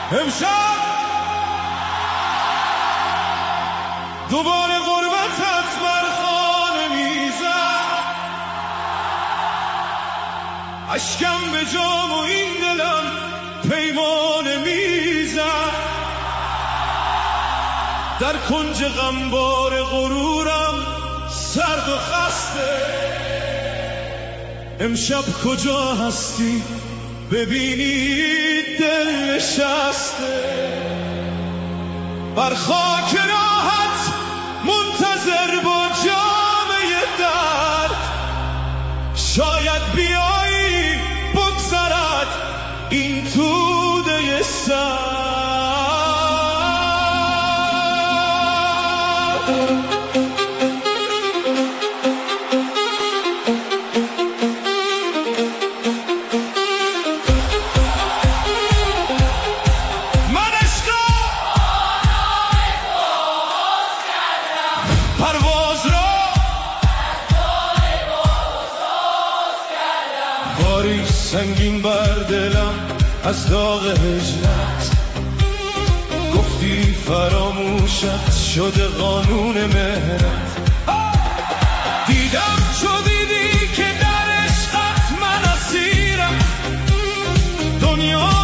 امشب دوباره غربتت بر خانه میزد، اشکم به جام و این دلم پیمانه میزد، در کنج غمبار غرورم سرد و خسته. امشب کجا هستی ببینی دل نشسته، بر خاک راحت منتظر با جامه درد، شاید بیایی بگذرد این توده سرد. سنگین بر دلم از داغ هجرت، گفتی فراموشت شده قانون مهرت. دیدم چو دیدی که در عشقت من اسیرم، دنیا